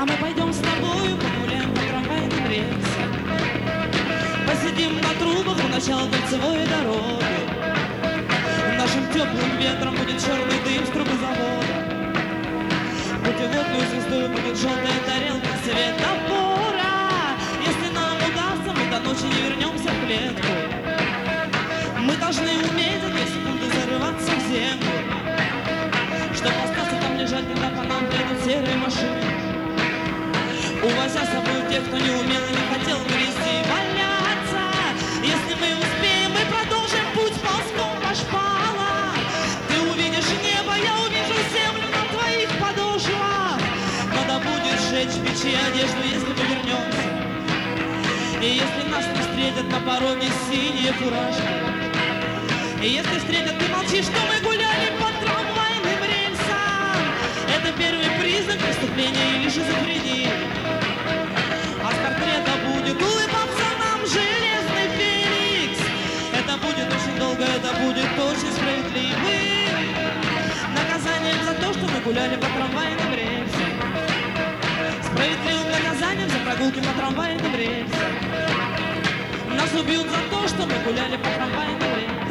А мы пойдем с тобою погуляем по трамвайным рельсам, посидим на трубах у начала кольцевой дороги. Нашим теплым ветром будет черный дым с трубозавода. Путеводную звездой будет желтая тарелка светофора. Если нам удастся, мы до ночи не вернемся в клетку. Мы должны уметь за 2 секунды зарываться в землю, чтобы остаться там лежать, когда по нам едут серые машины, увозя с собой тех, кто не умел и не хотел грести и валяться. Если мы успеем, мы продолжим путь ползком по шпалам. Ты увидишь небо, я увижу землю на твоих подошвах. Надо будет сжечь в печи одежду, если мы вернемся. И если нас не встретят на пороге синие фуражки, и если встретят, ты молчишь, что мы гуляли по трамвайным рельсам. Это первый признак преступления или шизофрении. А с портрета будет улыбаться нам железный Феникс. Это будет очень долго, это будет очень справедливым наказанием за то, что мы гуляли по трамвайным рельсам. Справедливым наказанием за прогулки по трамвайным рельсам. Нас убьют за то, что мы гуляли по трамвайным рельсам.